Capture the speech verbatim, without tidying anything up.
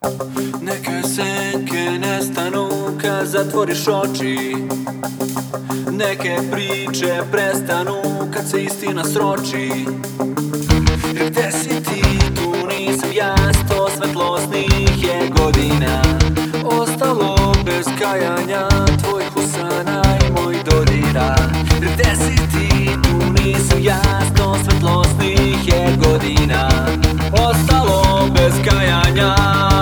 Neke senke nestanu kad zatvoriš oči, neke priče prestanu kad se istina sroči. Gde si ti, tu nisam ja, sto svetlosnih je godina ostalo bez kajanja tvojih usana i mojih dodira. Gde si ti, tu nisam ja, sto svetlosnih je godina ostalo bez kajanja